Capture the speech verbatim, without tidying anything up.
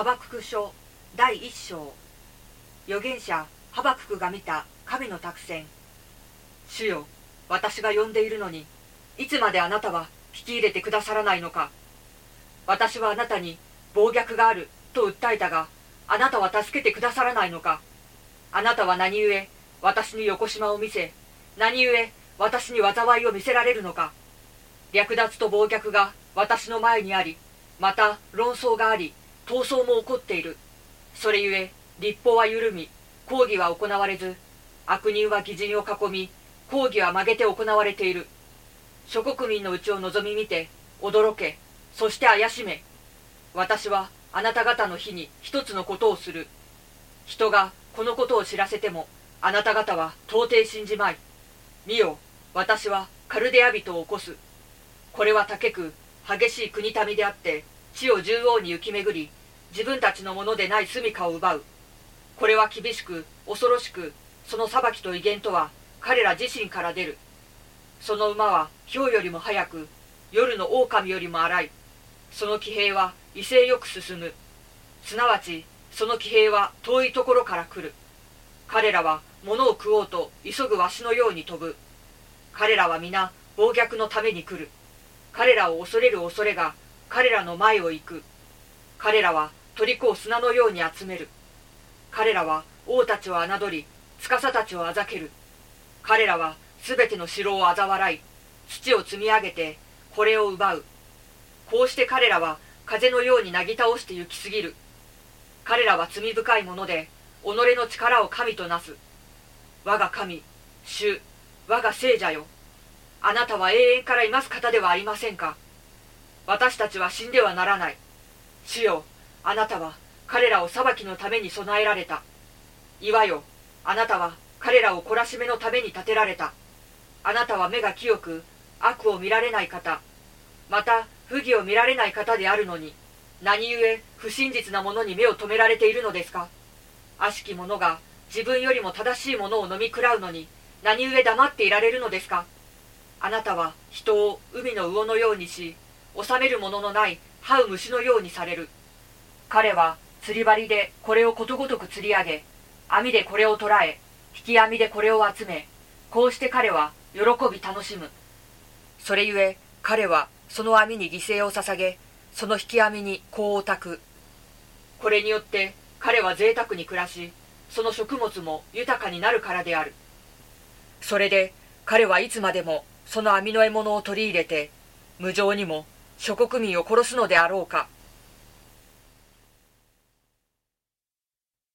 ハバクク書だいいっ章。預言者ハバククが見た神の託戦。主よ、私が呼んでいるのに、いつまであなたは聞き入れてくださらないのか。私はあなたに暴虐があると訴えたが、あなたは助けてくださらないのか。あなたは何故私に横島を見せ、何故私に災いを見せられるのか。略奪と暴虐が私の前にあり、また論争があり、闘争も起こっている。それゆえ立法は緩み、公義は行われず、悪人は義人を囲み、公義は曲げて行われている。諸国民のうちを望み見て驚け、そして怪しめ。私はあなた方の日に一つのことをする。人がこのことを知らせても、あなた方は到底信じまい。見よ、私はカルデア人を起こす。これは高く激しい国民であって、地を縦横に行き巡り、自分たちのものでない住処を奪う。これは厳しく恐ろしく、その裁きと威厳とは彼ら自身から出る。その馬は豹よりも速く、夜の狼よりも荒い。その騎兵は威勢よく進む。すなわちその騎兵は遠いところから来る。彼らは物を食おうと急ぐわしのように飛ぶ。彼らは皆暴虐のために来る。彼らを恐れる恐れが彼らの前を行く。彼らは虜を砂のように集める。彼らは王たちを侮り、司たちをあざける。彼らはすべての城を嘲笑い、土を積み上げてこれを奪う。こうして彼らは風のようになぎ倒して行き過ぎる。彼らは罪深いもので、己の力を神となす。我が神、主、我が聖者よ。あなたは永遠からいます方ではありませんか。私たちは死んではならない。主よ、あなたは彼らを裁きのために備えられた。岩よ、あなたは彼らを懲らしめのために立てられた。あなたは目が清く、悪を見られない方、また不義を見られない方であるのに、何故不真実なものに目を留められているのですか。悪しき者が自分よりも正しいものを飲み食らうのに、何故黙っていられるのですか。あなたは人を海の魚のようにし、治めるもののない這う虫のようにされる。彼は釣り針でこれをことごとく釣り上げ、網でこれを捕らえ、引き網でこれを集め、こうして彼は喜び楽しむ。それゆえ彼はその網に犠牲を捧げ、その引き網に香を焚く。これによって彼は贅沢に暮らし、その食物も豊かになるからである。それで彼はいつまでもその網の獲物を取り入れて、無情にも諸国民を殺すのであろうか。